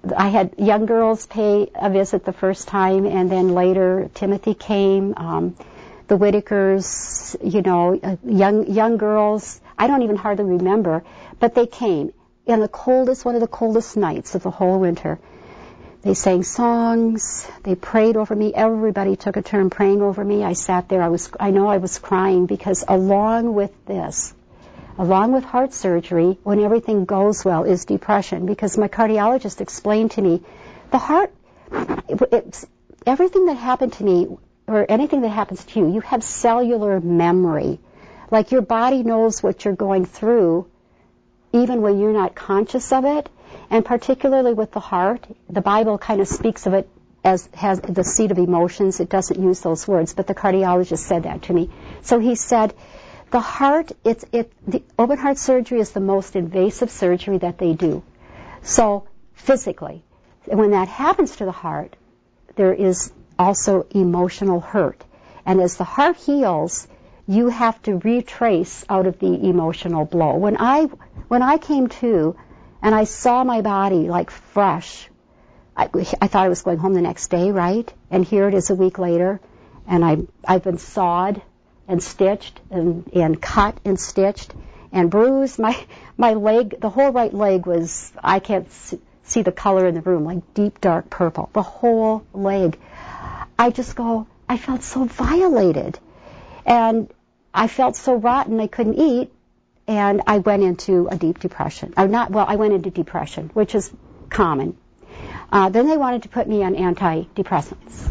I had young girls pay a visit the first time, and then later Timothy came. The Whitakers, young girls. I don't even hardly remember, but they came. In one of the coldest nights of the whole winter. They sang songs. They prayed over me. Everybody took a turn praying over me. I sat there. I know I was crying because along with heart surgery, when everything goes well, is depression. Because my cardiologist explained to me, the heart, everything that happened to me, or anything that happens to you, you have cellular memory. Like your body knows what you're going through, even when you're not conscious of it. And particularly with the heart, the Bible kind of speaks of it as has the seat of emotions. It doesn't use those words, but the cardiologist said that to me. So he said, the heart, the open heart surgery is the most invasive surgery that they do. So physically, when that happens to the heart, there is also emotional hurt. And as the heart heals, you have to retrace out of the emotional blow. When I came to, and I saw my body like fresh, I thought I was going home the next day, right? And here it is a week later, and I've been sawed and stitched and cut and stitched and bruised. My leg, the whole right leg was, I can't see the color in the room, like deep dark purple. The whole leg. I felt so violated. And I felt so rotten I couldn't eat. And I went into a deep depression. I went into depression, which is common. Then they wanted to put me on antidepressants.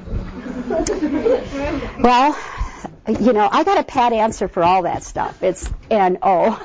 Well, I got a pat answer for all that stuff. It's N-O.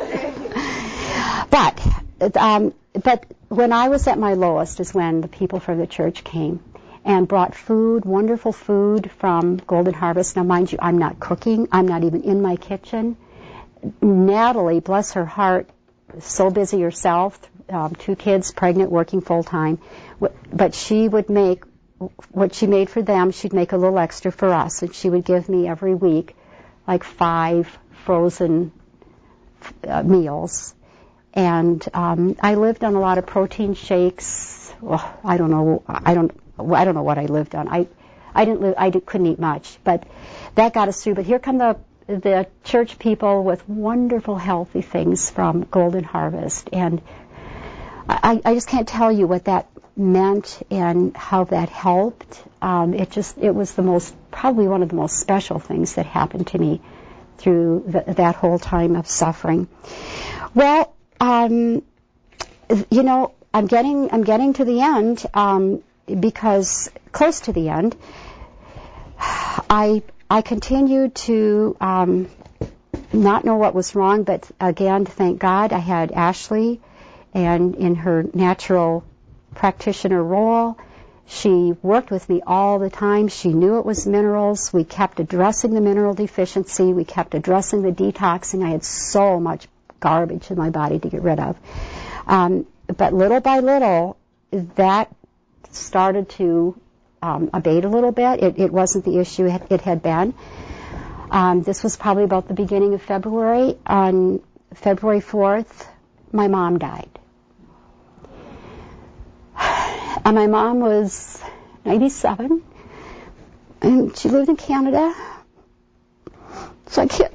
But when I was at my lowest is when the people from the church came and brought food, wonderful food from Golden Harvest. Now, mind you, I'm not cooking. I'm not even in my kitchen. Natalie, bless her heart, so busy herself, 2 kids, pregnant, working full-time. But she would make what she made for them, she'd make a little extra for us. And she would give me every week like 5 frozen meals. And I lived on a lot of protein shakes. Well, I don't know what I lived on. I couldn't eat much, but that got us through. But here come the church people with wonderful, healthy things from Golden Harvest. And I just can't tell you what that meant and how that helped. It was probably one of the most special things that happened to me through that whole time of suffering. Well, I'm getting to the end, because close to the end, I continued to not know what was wrong, but again, thank God, I had Ashley, and in her natural practitioner role, she worked with me all the time. She knew it was minerals. We kept addressing the mineral deficiency. We kept addressing the detoxing. I had so much garbage in my body to get rid of. But little by little, that started to abate a little bit. It wasn't the issue it had been. This was probably about the beginning of February. On February 4th, my mom died. And my mom was 97, and she lived in Canada. So I can't.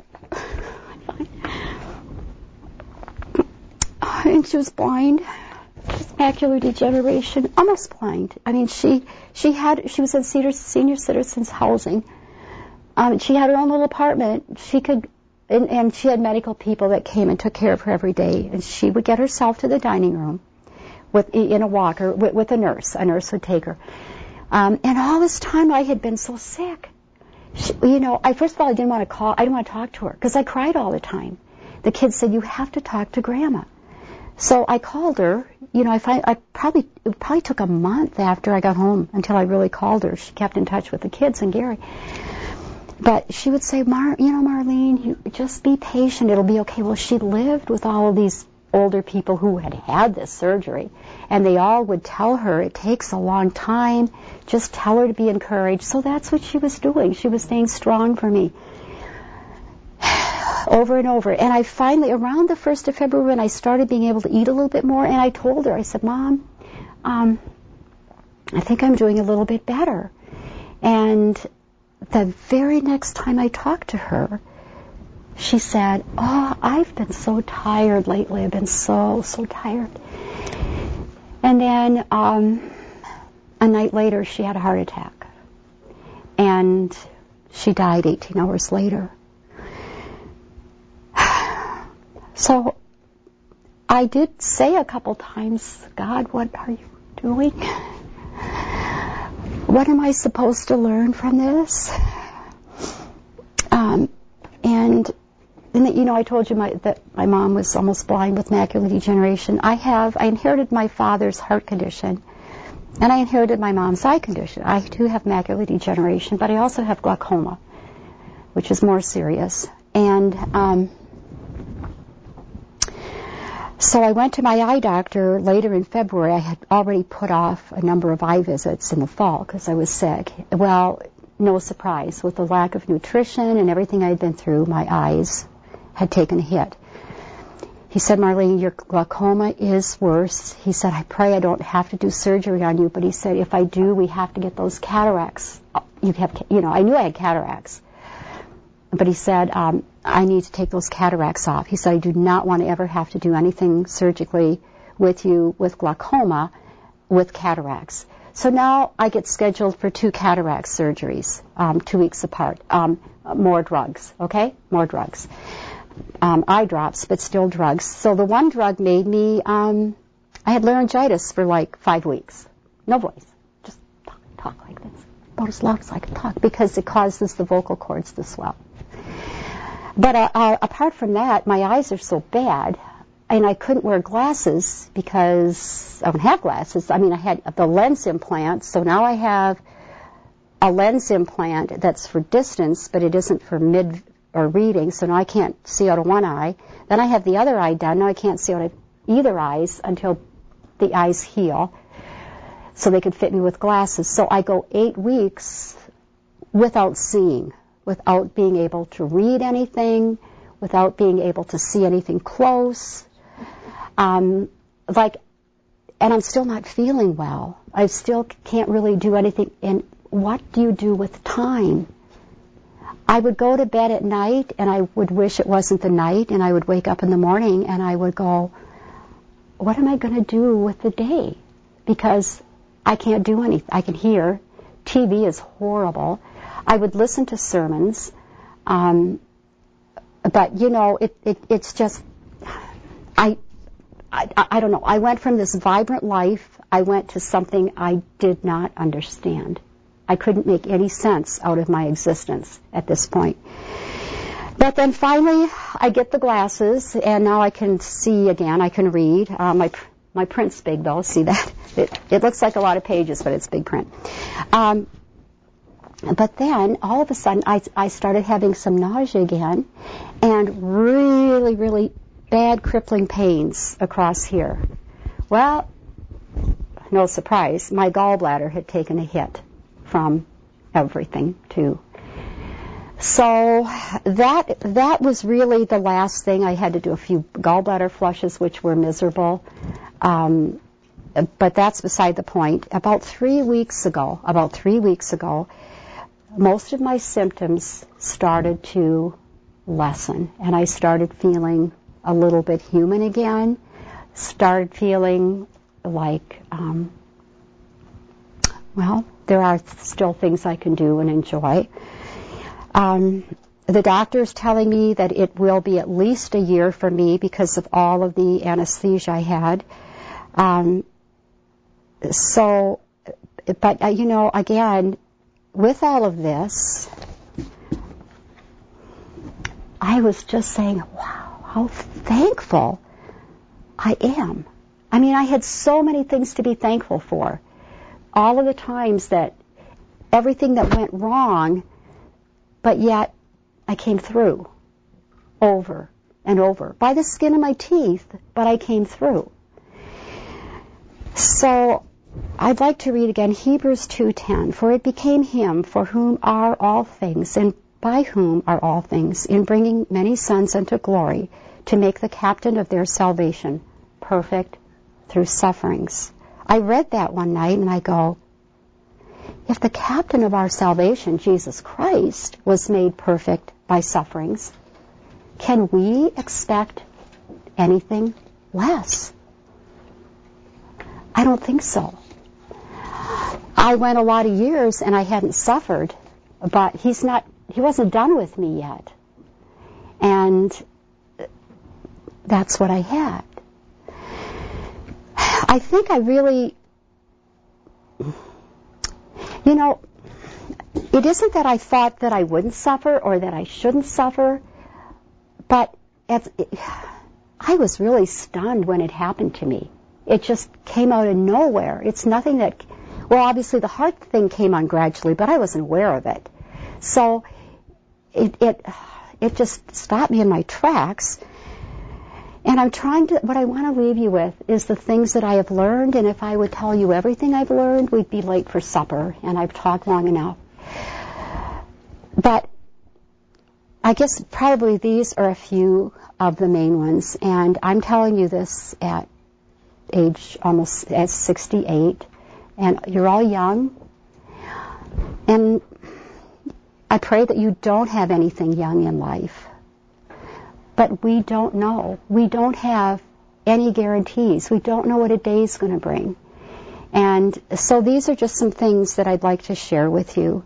And she was blind, macular degeneration, almost blind. I mean, she was in senior citizens housing. She had her own little apartment. And she had medical people that came and took care of her every day. And she would get herself to the dining room in a walker with a nurse. A nurse would take her. And all this time I had been so sick. First of all, I didn't want to talk to her because I cried all the time. The kids said, "You have to talk to Grandma." So I called her. It probably took a month after I got home until I really called her. She kept in touch with the kids and Gary. But she would say, Marlene, you just be patient. It'll be okay. Well, she lived with all of these older people who had this surgery, and they all would tell her it takes a long time. Just tell her to be encouraged. So that's what she was doing. She was staying strong for me. Over and over. And I finally, around the 1st of February, when I started being able to eat a little bit more, and I told her, I said, Mom, I think I'm doing a little bit better. And the very next time I talked to her, she said, oh, I've been so tired lately. I've been so tired. And then a night later, she had a heart attack. And she died 18 hours later. So I did say a couple times, God, what are you doing? What am I supposed to learn from this? And I told you that my mom was almost blind with macular degeneration. I inherited my father's heart condition, and I inherited my mom's eye condition. I too have macular degeneration, but I also have glaucoma, which is more serious. And so I went to my eye doctor later in February. I had already put off a number of eye visits in the fall because I was sick. Well, no surprise. With the lack of nutrition and everything I had been through, my eyes had taken a hit. He said, Marlene, your glaucoma is worse. He said, I pray I don't have to do surgery on you, but he said, if I do, we have to get those cataracts. I knew I had cataracts. But he said, I need to take those cataracts off. He said, I do not want to ever have to do anything surgically with you with glaucoma with cataracts. So now I get scheduled for 2 cataract surgeries, 2 weeks apart. More drugs, okay? More drugs. Eye drops, but still drugs. So the one drug made me, I had laryngitis for like 5 weeks. No voice. Just talk like this. About as loud as I could talk because it causes the vocal cords to swell. But apart from that, my eyes are so bad, and I couldn't wear glasses because I don't have glasses. I mean, I had the lens implant, so now I have a lens implant that's for distance, but it isn't for mid or reading, so now I can't see out of one eye. Then I have the other eye done. Now I can't see out of either eyes until the eyes heal, so they could fit me with glasses. So I go 8 weeks without seeing, without being able to read anything, without being able to see anything close. And I'm still not feeling well. I still can't really do anything. And what do you do with time? I would go to bed at night, and I would wish it wasn't the night, and I would wake up in the morning, and I would go, what am I going to do with the day? Because I can't do anything. I can hear. TV is horrible. I would listen to sermons, but it's just, I don't know. I went from this vibrant life, I went to something I did not understand. I couldn't make any sense out of my existence at this point. But then finally, I get the glasses, and now I can see again. I can read. My print's big, though. See that? It looks like a lot of pages, but it's big print. But then, all of a sudden, I started having some nausea again, and really, really bad crippling pains across here. Well, no surprise, my gallbladder had taken a hit from everything, too. So that was really the last thing. I had to do a few gallbladder flushes, which were miserable. But that's beside the point. About 3 weeks ago, most of my symptoms started to lessen, and I started feeling a little bit human again, started feeling like, there are still things I can do and enjoy. The doctor's telling me that it will be at least a year for me because of all of the anesthesia I had. Again, with all of this, I was just saying, wow, how thankful I am. I mean, I had so many things to be thankful for. All of the times that everything that went wrong, but yet I came through over and over. By the skin of my teeth, but I came through. So I'd like to read again Hebrews 2:10. For it became him for whom are all things, and by whom are all things, in bringing many sons unto glory, to make the captain of their salvation perfect through sufferings. I read that one night and I go, if the captain of our salvation, Jesus Christ, was made perfect by sufferings, can we expect anything less? I don't think so. I went a lot of years and I hadn't suffered, but he wasn't done with me yet. And that's what I had. I think I really, it isn't that I thought that I wouldn't suffer or that I shouldn't suffer, but I was really stunned when it happened to me. It just came out of nowhere. It's nothing that, well, obviously the heart thing came on gradually, but I wasn't aware of it. So it just stopped me in my tracks. And what I want to leave you with is the things that I have learned, and if I would tell you everything I've learned, we'd be late for supper, and I've talked long enough. But I guess probably these are a few of the main ones, and I'm telling you this at age almost at 68, and you're all young, and I pray that you don't have anything young in life. But we don't know. We don't have any guarantees. We don't know what a day is going to bring. And so these are just some things that I'd like to share with you.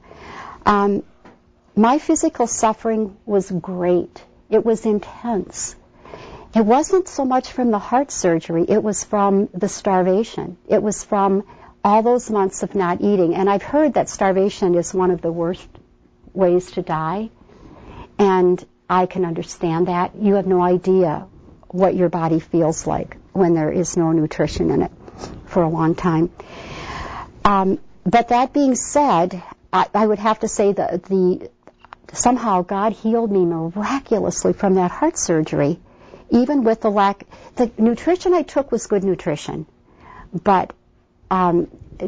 My physical suffering was great. It was intense. It wasn't so much from the heart surgery. It was from the starvation. It was from all those months of not eating. And I've heard that starvation is one of the worst ways to die. And I can understand that. You have no idea what your body feels like when there is no nutrition in it for a long time. But that being said, I would have to say that somehow God healed me miraculously from that heart surgery, even with the lack. The nutrition I took was good nutrition, but I've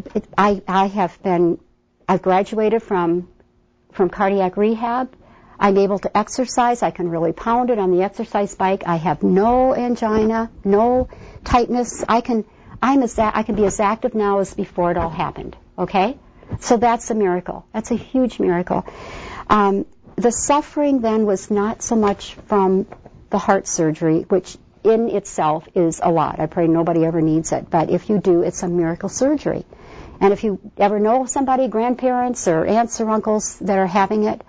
graduated from cardiac rehab. I'm able to exercise. I can really pound it on the exercise bike. I have no angina, no tightness. I can be as active now as before it all happened. Okay? So that's a miracle. That's a huge miracle. The suffering then was not so much from the heart surgery, which in itself is a lot. I pray nobody ever needs it. But if you do, it's a miracle surgery. And if you ever know somebody, grandparents or aunts or uncles that are having it,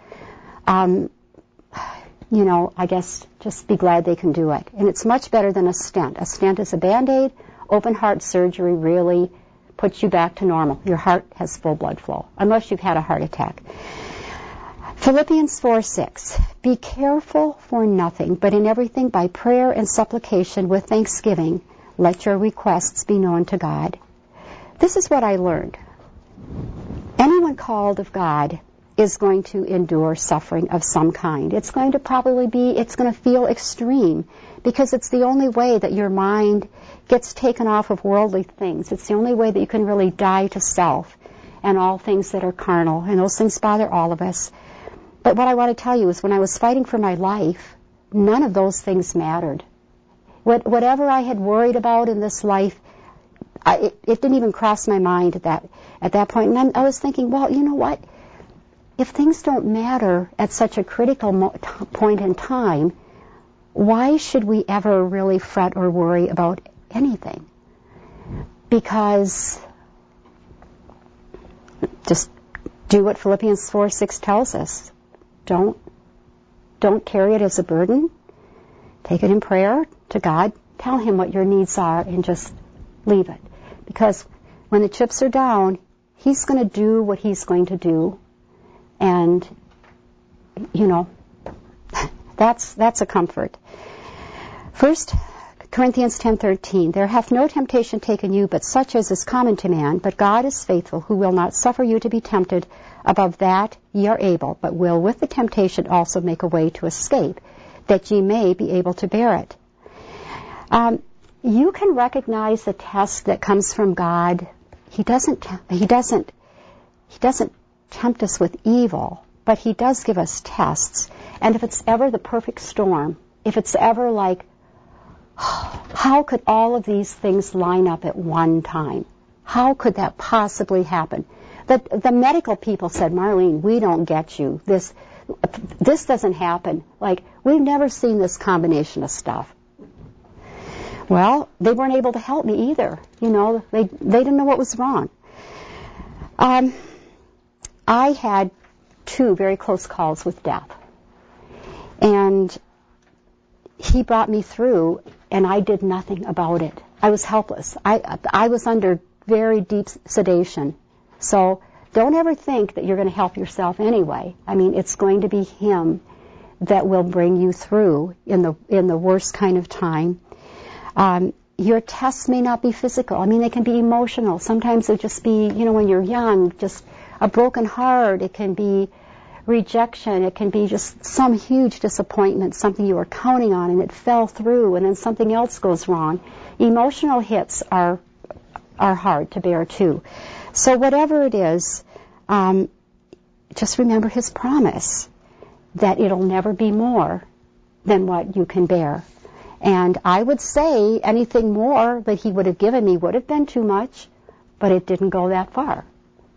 I guess just be glad they can do it. And it's much better than a stent. A stent is a Band-Aid. Open heart surgery really puts you back to normal. Your heart has full blood flow, unless you've had a heart attack. Philippians 4:6. Be careful for nothing, but in everything by prayer and supplication with thanksgiving, let your requests be known to God. This is what I learned. Anyone called of God is going to endure suffering of some kind. It's going to feel extreme, because it's the only way that your mind gets taken off of worldly things. It's the only way that you can really die to self and all things that are carnal, and those things bother all of us. But what I want to tell you is when I was fighting for my life, none of those things mattered. Whatever I had worried about in this life, it didn't even cross my mind at that point. And I was thinking, well, you know what? If things don't matter at such a critical point in time, why should we ever really fret or worry about anything? Because just do what Philippians 4:6 tells us. Don't carry it as a burden. Take it in prayer to God. Tell Him what your needs are and just leave it. Because when the chips are down, He's going to do what He's going to do. And, that's a comfort. 1 Corinthians 10:13, there hath no temptation taken you, but such as is common to man. But God is faithful, who will not suffer you to be tempted above that ye are able, but will with the temptation also make a way to escape, that ye may be able to bear it. You can recognize the test that comes from God. He doesn't tempt us with evil, but He does give us tests. And if it's ever the perfect storm, if it's ever like, how could all of these things line up at one time? How could that possibly happen? The medical people said, Marlene, we don't get you. This doesn't happen. Like, we've never seen this combination of stuff. Well, they weren't able to help me either. You know, they didn't know what was wrong. I had 2 very close calls with death. And he brought me through, and I did nothing about it. I was helpless. I was under very deep sedation. So don't ever think that you're going to help yourself anyway. I mean, it's going to be him that will bring you through in the worst kind of time. Your tests may not be physical. I mean, they can be emotional. Sometimes they'll just be, you know, when you're young, just a broken heart. It can be rejection. It can be just some huge disappointment, something you were counting on and it fell through, and then something else goes wrong. Emotional hits are hard to bear too. So whatever it is, just remember his promise that it'll never be more than what you can bear. And I would say anything more that he would have given me would have been too much, but it didn't go that far.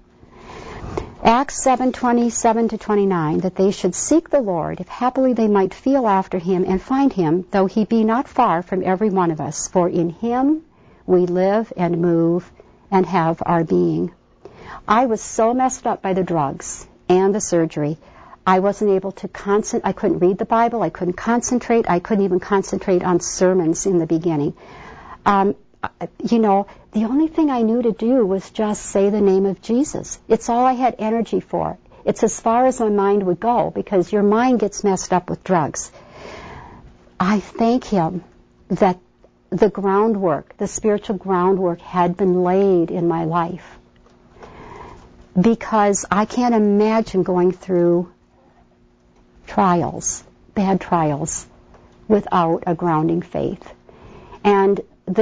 Acts 7:27-29, that they should seek the Lord, if happily they might feel after him and find him, though he be not far from every one of us. For in him we live and move and have our being. I was so messed up by the drugs and the surgery, I wasn't able to I couldn't read the Bible, I couldn't concentrate, I couldn't even concentrate on sermons in the beginning. You know, the only thing I knew to do was just say the name of Jesus. It's all I had energy for. It's as far as my mind would go, because your mind gets messed up with drugs. I thank him that the groundwork, the spiritual groundwork, had been laid in my life, because I can't imagine going through trials, bad trials, without a grounding faith. And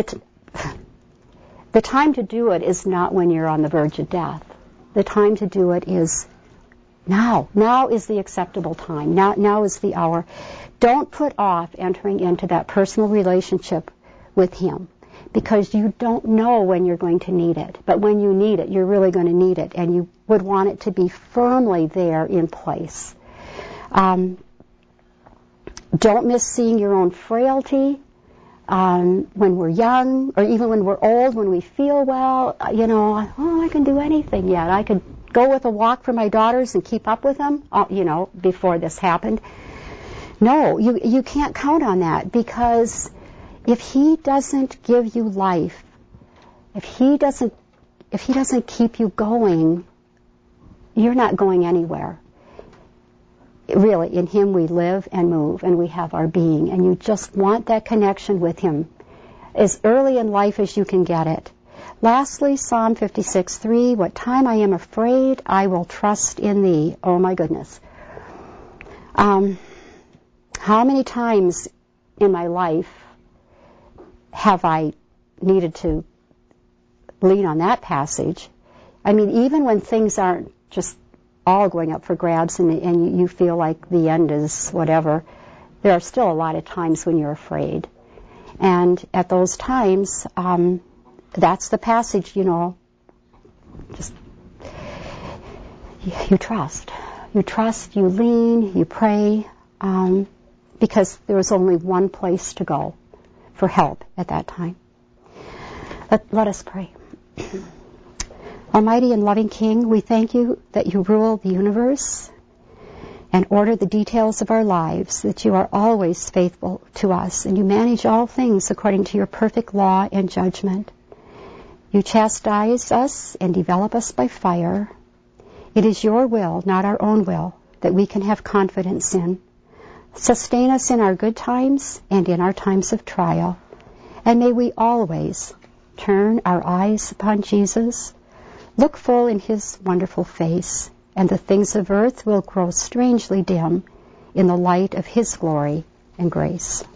the time to do it is not when you're on the verge of death. The time to do it is now. Now is the acceptable time. Now is the hour. Don't put off entering into that personal relationship with him, because you don't know when you're going to need it. But when you need it, you're really going to need it, and you would want it to be firmly there in place. Don't miss seeing your own frailty when we're young, or even when we're old, when we feel well. You know, I can do anything yet. I could go with a walk for my daughters and keep up with them, you know, before this happened. No, you can't count on that, because if he doesn't give you life, if he doesn't keep you going, you're not going anywhere. Really, in him we live and move and we have our being, and you just want that connection with him as early in life as you can get it. Lastly, Psalm 56:3, what time I am afraid, I will trust in thee. Oh my goodness. How many times in my life have I needed to lean on that passage? I mean, even when things aren't just all going up for grabs and you feel like the end is whatever, there are still a lot of times when you're afraid. And at those times, that's the passage, you know, just you trust. You trust, you lean, you pray, because there was only one place to go for help at that time. Let us pray. Almighty and loving King, we thank you that you rule the universe and order the details of our lives, that you are always faithful to us, and you manage all things according to your perfect law and judgment. You chastise us and develop us by fire. It is your will, not our own will, that we can have confidence in. Sustain us in our good times and in our times of trial, and may we always turn our eyes upon Jesus, look full in his wonderful face, and the things of earth will grow strangely dim in the light of his glory and grace.